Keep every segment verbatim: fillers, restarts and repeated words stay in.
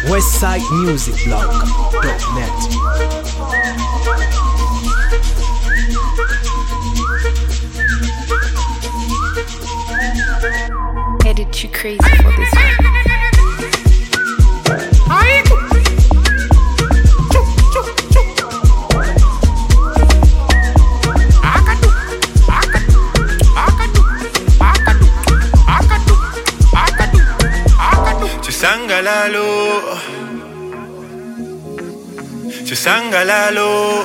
westside music blog dot net. Edit you crazy for this one. Chisangalalo, Chisangalalo.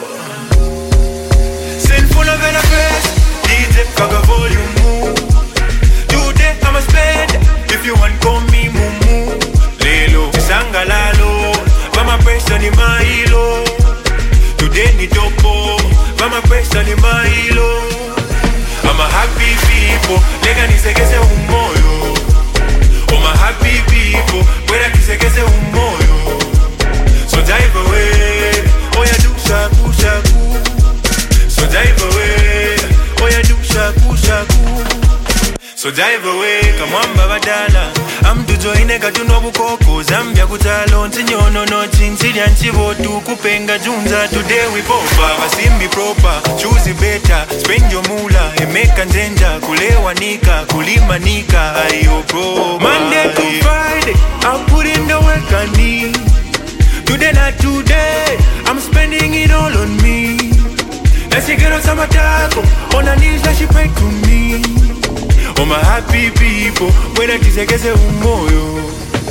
Sinful of a face, D J Kaga volume. Today I'ma spend, if you want call me Mumu. Lelo, Chisangalalo, Mama pressure ni mailo. Today ni topo, Mama pressure ni mailo. I'm a happy people, lega ni segese umoyo. I'm a happy people, where I can say get a moyo. So dive away, oh yeah, do shaku shaku. So dive away, oh yeah, do shaku shaku. So dive away, come on babadala. I'm to join a gatuno bukoko, Zambia kutalo, ntinyono no chinchili anchivo tu kupenga junza. Today we popa, vasimbi proper, choose it better, spend your moolah, emeka nzenja, kulewa nika, kulima nika, ayo pro. Monday to Friday, I'll put in the work I need. Today not today, I'm spending it all on me. Let's get on some attack, on her knees that she pray to me. Oh my happy people, when I kiss a kiss a umoyo.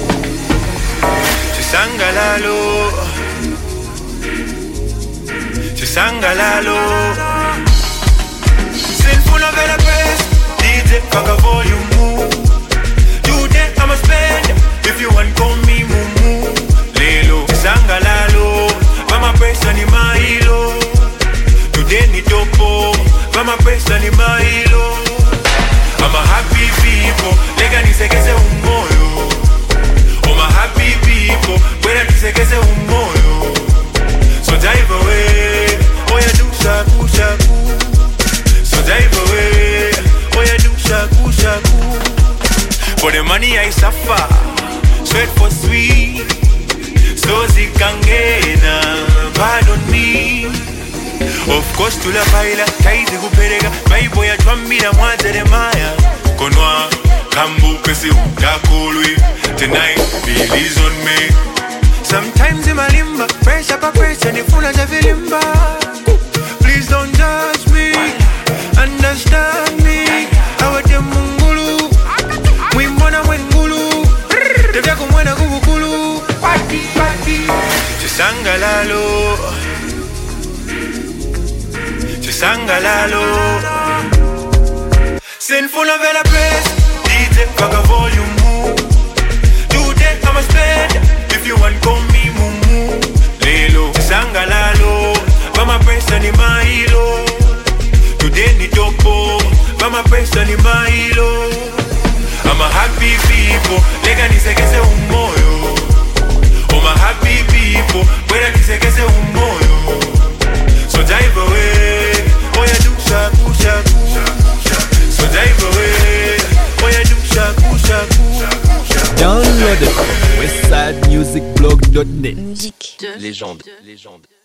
Chisangalalo, Chisangalalo. Sinful of a face, D J Kaga volume. Today I'ma spend, if you want call me Mumu. Lelo, Chisangalalo, Mama pressure ni mailo. Today ni topo, Mama pressure ni mailo. I'm a happy people, lega ni segese umoyo. I'm a happy people, where ni segese umoyo. So dive away, oh yeah do shaku shaku. So dive away, oh yeah do shaku shaku. For the money I suffer, sweat for sweet. So zikangena, pardon me. Of course to la baila, kaizi kuperega. Baibo ya twambira mwa Jeremiah. Konwa, kambu pesi utakulwi. Tonight, belize on me. Sometimes in my limba, pressure pa pressure, nifuna javilimba. Please don't judge me, understand me. Awate mungulu, wimona wengulu. Tevya kumwena kubukulu. Party, party. Chisangalalo, Chisangalalo. Sinful of a place, D J Kaga volume. Today I'ma spend, if you want call me Mumu. Lelo, Chisangalalo, Mama pressure ni mailo. Today ni topo, Mama pressure ni mailo. I'm a happy people, lega ni segese umoyo. I'm a happy people, where I can say get a umoyo. So dive away, oh yeah do shaku shaku. So dive away, oh yeah do shaku shaku. Download it from westside music blog dot net. Musique de Légende. Légende.